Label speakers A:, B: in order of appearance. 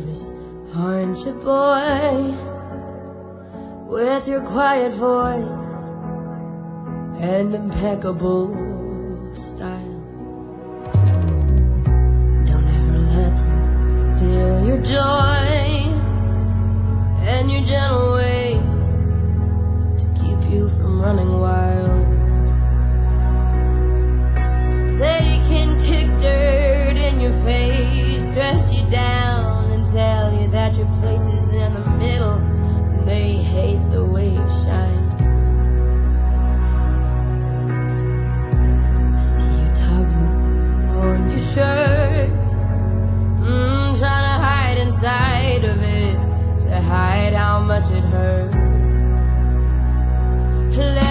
A: nervous, aren't you, boy? With your quiet voice and impeccable style. Don't ever let them steal your joy and your gentle ways to keep you from running wild. They can kick dirt in your face, dress you down and tell you that your place is in the middle, and they hate the way you shine. I see you tugging on your shirt, trying to hide inside of it, to hide how much it hurts.